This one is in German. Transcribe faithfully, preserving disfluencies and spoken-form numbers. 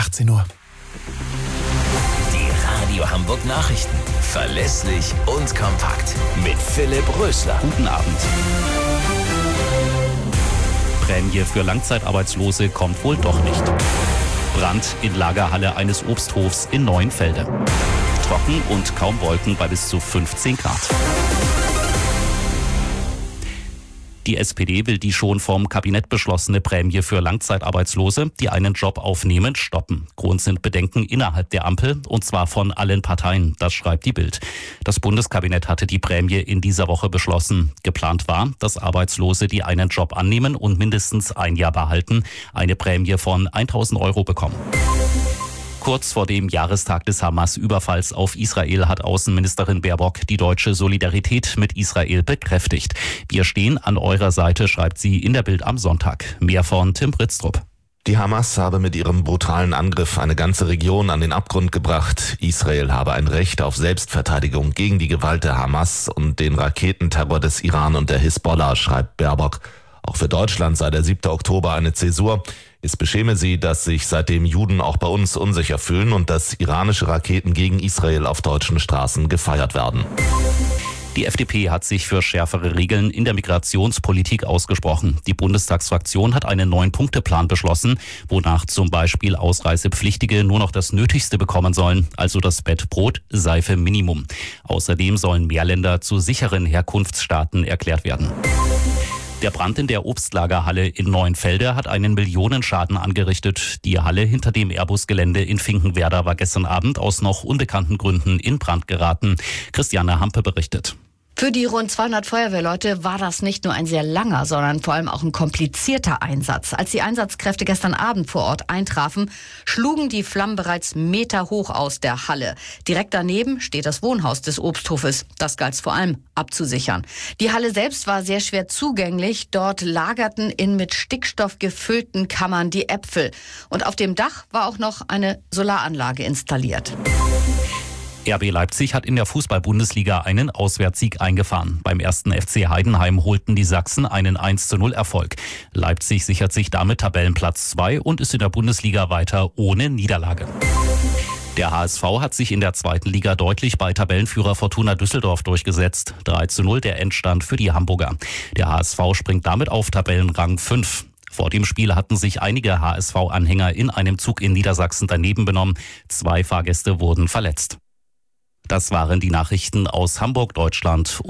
achtzehn Uhr. Die Radio Hamburg Nachrichten. Verlässlich und kompakt. Mit Philipp Rösler. Guten Abend. Prämie für Langzeitarbeitslose kommt wohl doch nicht. Brand in Lagerhalle eines Obsthofs in Neuenfelde. Trocken und kaum Wolken bei bis zu fünfzehn Grad. Die S P D will die schon vom Kabinett beschlossene Prämie für Langzeitarbeitslose, die einen Job aufnehmen, stoppen. Grund sind Bedenken innerhalb der Ampel, und zwar von allen Parteien. Das schreibt die Bild. Das Bundeskabinett hatte die Prämie in dieser Woche beschlossen. Geplant war, dass Arbeitslose, die einen Job annehmen und mindestens ein Jahr behalten, eine Prämie von tausend Euro bekommen. Kurz vor dem Jahrestag des Hamas-Überfalls auf Israel hat Außenministerin Baerbock die deutsche Solidarität mit Israel bekräftigt. Wir stehen an eurer Seite, schreibt sie in der Bild am Sonntag. Mehr von Tim Britztrup. Die Hamas habe mit ihrem brutalen Angriff eine ganze Region an den Abgrund gebracht. Israel habe ein Recht auf Selbstverteidigung gegen die Gewalt der Hamas und den Raketenterror des Iran und der Hisbollah, schreibt Baerbock. Auch für Deutschland sei der siebte Oktober eine Zäsur. Es beschäme sie, dass sich seitdem Juden auch bei uns unsicher fühlen und dass iranische Raketen gegen Israel auf deutschen Straßen gefeiert werden. Die F D P hat sich für schärfere Regeln in der Migrationspolitik ausgesprochen. Die Bundestagsfraktion hat einen Neun-Punkte-Plan beschlossen, wonach zum Beispiel Ausreisepflichtige nur noch das Nötigste bekommen sollen, also das Bett, Brot, Seife Minimum. Außerdem sollen mehr Länder zu sicheren Herkunftsstaaten erklärt werden. Der Brand in der Obstlagerhalle in Neuenfelde hat einen Millionenschaden angerichtet. Die Halle hinter dem Airbus-Gelände in Finkenwerder war gestern Abend aus noch unbekannten Gründen in Brand geraten. Christiane Hampe berichtet. Für die rund zweihundert Feuerwehrleute war das nicht nur ein sehr langer, sondern vor allem auch ein komplizierter Einsatz. Als die Einsatzkräfte gestern Abend vor Ort eintrafen, schlugen die Flammen bereits meterhoch aus der Halle. Direkt daneben steht das Wohnhaus des Obsthofes. Das galt es vor allem abzusichern. Die Halle selbst war sehr schwer zugänglich. Dort lagerten in mit Stickstoff gefüllten Kammern die Äpfel. Und auf dem Dach war auch noch eine Solaranlage installiert. R B Leipzig hat in der Fußball-Bundesliga einen Auswärtssieg eingefahren. Beim ersten F C Heidenheim holten die Sachsen einen eins zu null Erfolg. Leipzig sichert sich damit Tabellenplatz zwei und ist in der Bundesliga weiter ohne Niederlage. Der H S V hat sich in der zweiten Liga deutlich bei Tabellenführer Fortuna Düsseldorf durchgesetzt. drei zu null der Endstand für die Hamburger. Der H S V springt damit auf Tabellenrang fünf. Vor dem Spiel hatten sich einige H S V-Anhänger in einem Zug in Niedersachsen daneben benommen. Zwei Fahrgäste wurden verletzt. Das waren die Nachrichten aus Hamburg, Deutschland.